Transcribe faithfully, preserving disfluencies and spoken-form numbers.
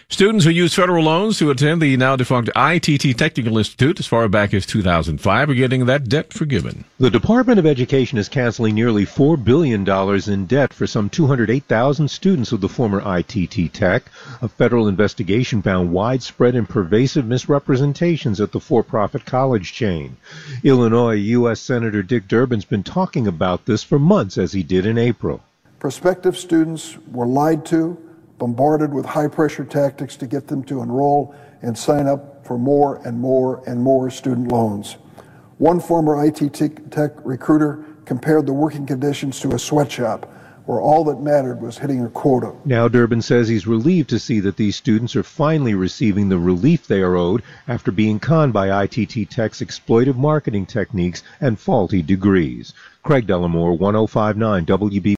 Students who use federal loans to attend the now-defunct I T T Technical Institute as far back as two thousand five are getting that debt forgiven. The Department of Education is canceling nearly four billion dollars in debt for some two hundred eight thousand students of the former I T T Tech. A federal investigation found widespread and pervasive misrepresentations at the for-profit college chain. Illinois U S Senator Dick Durbin's been talking about this for months, as he did in April. Prospective students were lied to, bombarded with high-pressure tactics to get them to enroll and sign up for more and more and more student loans. One former I T T Tech recruiter compared the working conditions to a sweatshop, where all that mattered was hitting a quota. Now Durbin says he's relieved to see that these students are finally receiving the relief they are owed after being conned by I T T Tech's exploitive marketing techniques and faulty degrees. Craig Dellamore, one oh five point nine W B